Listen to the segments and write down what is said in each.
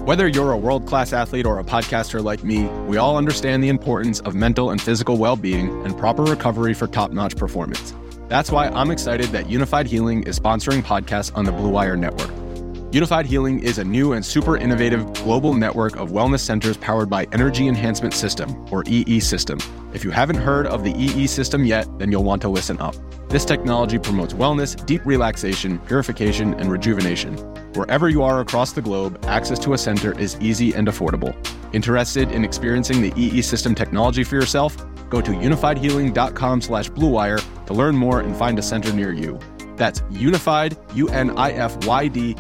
Whether you're a world-class athlete or a podcaster like me, we all understand the importance of mental and physical well-being and proper recovery for top-notch performance. That's why I'm excited that Unified Healing is sponsoring podcasts on the Blue Wire Network. Unified Healing is a new and super innovative global network of wellness centers powered by Energy Enhancement System, or EE System. If you haven't heard of the EE System yet, then you'll want to listen up. This technology promotes wellness, deep relaxation, purification, and rejuvenation. Wherever you are across the globe, access to a center is easy and affordable. Interested in experiencing the EE System technology for yourself? Go to unifiedhealing.com/bluewire to learn more and find a center near you. That's unified, UNIFYD,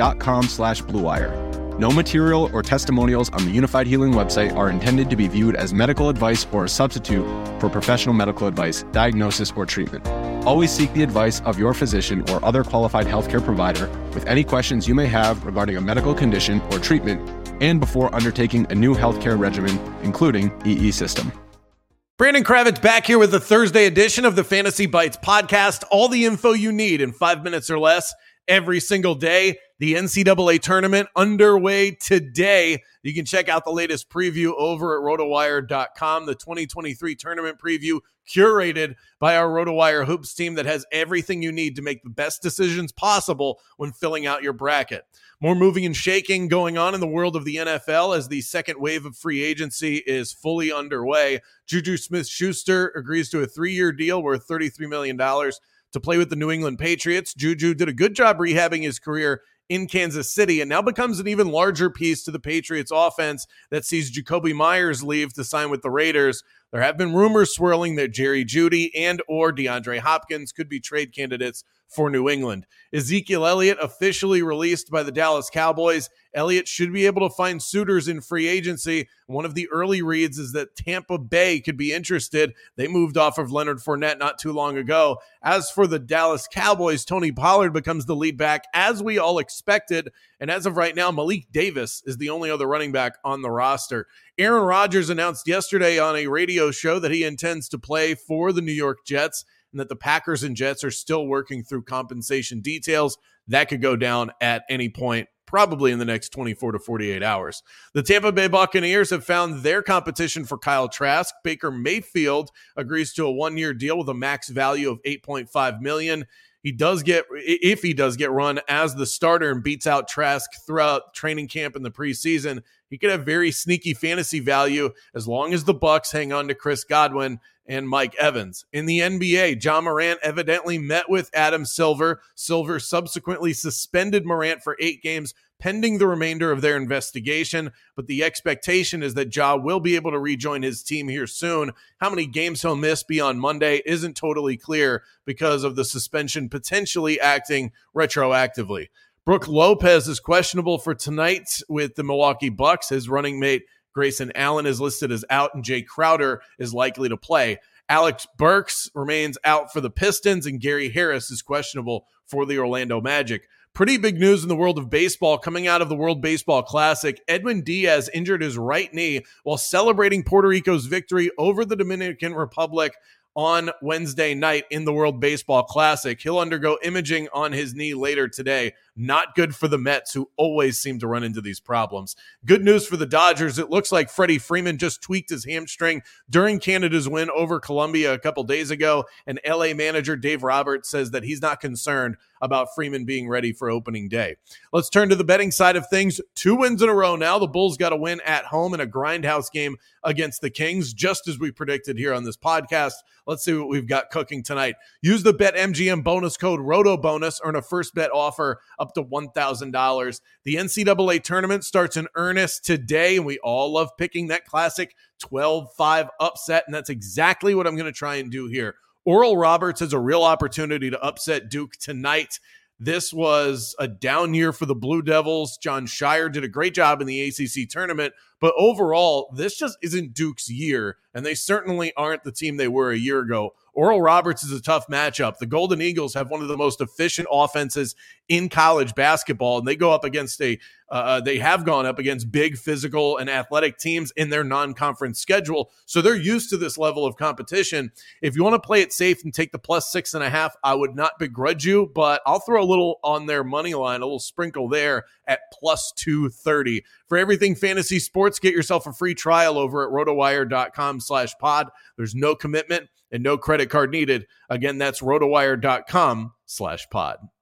healing.com/bluewire. No material or testimonials on the Unified Healing website are intended to be viewed as medical advice or a substitute for professional medical advice, diagnosis, or treatment. Always seek the advice of your physician or other qualified healthcare provider with any questions you may have regarding a medical condition or treatment and before undertaking a new healthcare regimen, including EE System. Brandon Kravitz back here with the Thursday edition of the Fantasy Bites podcast. All the info you need in 5 minutes or less every single day. The NCAA tournament underway today. You can check out the latest preview over at rotowire.com. The 2023 tournament preview curated by our RotoWire Hoops team that has everything you need to make the best decisions possible when filling out your bracket. More moving and shaking going on in the world of the NFL as the second wave of free agency is fully underway. Juju Smith-Schuster agrees to a 3-year deal worth $33 million to play with the New England Patriots. Juju did a good job rehabbing his career in Kansas City and now becomes an even larger piece to the Patriots offense that sees Jacoby Myers leave to sign with the Raiders. There have been rumors swirling that Jerry Jeudy and or DeAndre Hopkins could be trade candidates for New England. Ezekiel Elliott officially released by the Dallas Cowboys. Elliott should be able to find suitors in free agency. One of the early reads is that Tampa Bay could be interested. They moved off of Leonard Fournette not too long ago. As for the Dallas Cowboys, Tony Pollard becomes the lead back as we all expected. And as of right now, Malik Davis is the only other running back on the roster. Aaron Rodgers announced yesterday on a radio show that he intends to play for the New York Jets and that the Packers and Jets are still working through compensation details. That could go down at any point, probably in the next 24 to 48 hours. The Tampa Bay Buccaneers have found their competition for Kyle Trask. Baker Mayfield agrees to a 1-year deal with a max value of $8.5 million. If he does get run as the starter and beats out Trask throughout training camp in the preseason, he could have very sneaky fantasy value as long as the Bucs hang on to Chris Godwin and Mike Evans. In the NBA, Ja Morant evidently met with Adam Silver. Silver subsequently suspended Morant for 8 games pending the remainder of their investigation, but the expectation is that Ja will be able to rejoin his team here soon. How many games he'll miss beyond Monday isn't totally clear because of the suspension potentially acting retroactively. Brooke Lopez is questionable for tonight with the Milwaukee Bucks. His running mate Grayson Allen is listed as out, and Jay Crowder is likely to play. Alex Burks remains out for the Pistons, and Gary Harris is questionable for the Orlando Magic. Pretty big news in the world of baseball coming out of the World Baseball Classic. Edwin Diaz injured his right knee while celebrating Puerto Rico's victory over the Dominican Republic on Wednesday night in the World Baseball Classic. He'll undergo imaging on his knee later today. Not good for the Mets, who always seem to run into these problems. Good news for the Dodgers. It looks like Freddie Freeman just tweaked his hamstring during Canada's win over Colombia a couple days ago, and LA manager Dave Roberts says that he's not concerned about Freeman being ready for opening day. Let's turn to the betting side of things. 2 wins in a row now. The Bulls got a win at home in a grindhouse game against the Kings, just as we predicted here on this podcast. Let's see what we've got cooking tonight. Use the BetMGM bonus code ROTOBONUS. Earn a first bet offer up to $1,000. The NCAA tournament starts in earnest today, and we all love picking that classic 12-5 upset, and that's exactly what I'm going to try and do here. Oral Roberts has a real opportunity to upset Duke tonight. This was a down year for the Blue Devils. John Shire did a great job in the ACC tournament, but overall, this just isn't Duke's year, and they certainly aren't the team they were a year ago. Oral Roberts is a tough matchup. The Golden Eagles have one of the most efficient offenses in college basketball, and they go up against they have gone up against big physical and athletic teams in their non-conference schedule, so they're used to this level of competition. If you want to play it safe and take the plus 6.5, I would not begrudge you, but I'll throw a little on their money line, a little sprinkle there at plus 230. For everything fantasy sports, get yourself a free trial over at rotowire.com/pod. There's no commitment and no credit card needed. Again, that's rotowire.com/pod.